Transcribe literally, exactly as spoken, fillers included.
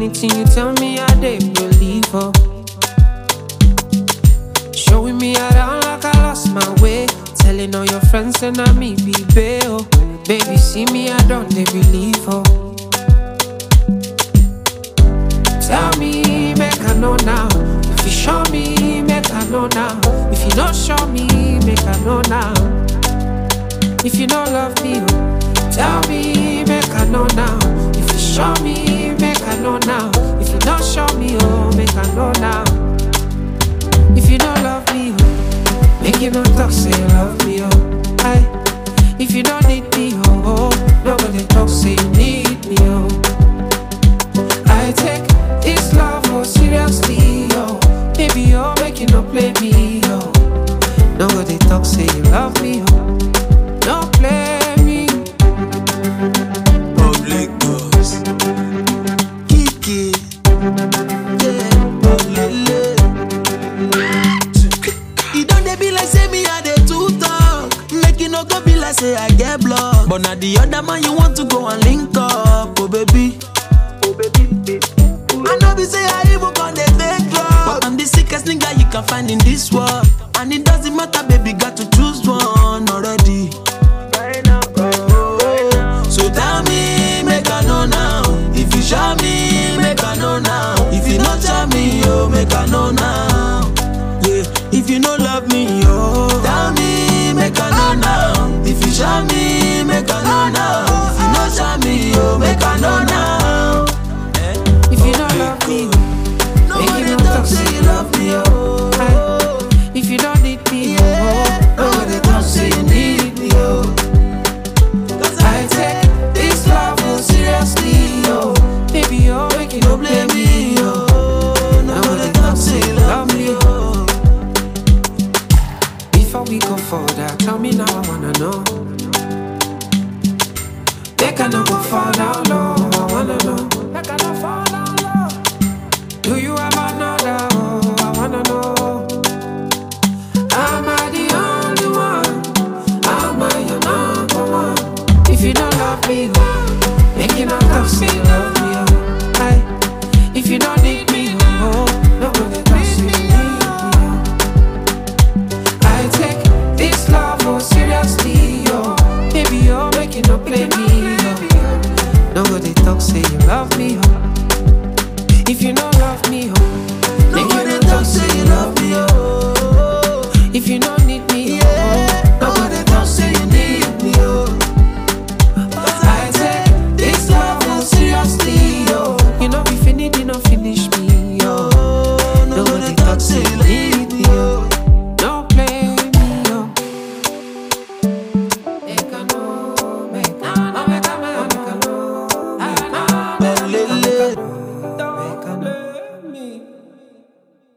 anything you tell me, I dey believe, oh. Showing me around like I lost my way. Telling all your friends and I me be bail. Baby, see me, I don't they believe, oh. Tell me, make I know now. If you show me, make I know now. If you don't show me, make I know now. If you don't love me, oh, tell me, make I know now. If you show me, make I know now. If you don't show me, oh, make I know now. If you don't love me, oh, make you not talk, say you love me, oh. Aye. If you don't need me, oh, oh, nobody talk, say you need me, oh. I take this love, oh, seriously, oh. Baby, oh, make you not play me, oh. Nobody talk, say you love me, oh. Don't play me. Public boss Kiki, yeah, Olele. It don't they be like say me I dey too talk. Make it no go be like say I get blocked. But now the other man you want to go and link up. Oh baby, oh baby, I know be say I even gon' dey take drugs, but I'm the sickest nigga you can find in this world. And it doesn't matter, baby, got to choose one already. So tell me, make I know now. If you show me, make I know now. If you not show me, oh, make I know now. Yeah, if you don't love me, oh, tell me, make I know now. If you show me, make I know now. If you not show me, oh, make I know now. If you don't love me, make you not talk, say you love me, oh. Aye. If you don't need me, oh, nobody talk, say you need me, oh. I take this love, oh, seriously, oh. Baby, oh, make you no blame me, oh. Nobody talk, say you love me, oh. Before we go further, tell me now, I wanna know. They cannot go fall down low, I wanna know. They cannot fall down low. Do you have another, oh, I wanna know. Am I the only one? Am I your number one? If you don't love me, oh, make you not talk, say you love me, oh. Aye. If you don't need me, oh, nobody talk, say you need me, oh. I take this love, oh, seriously, oh. Baby, oh, make you not play me, oh. Nobody talk, say you love me, oh. If you know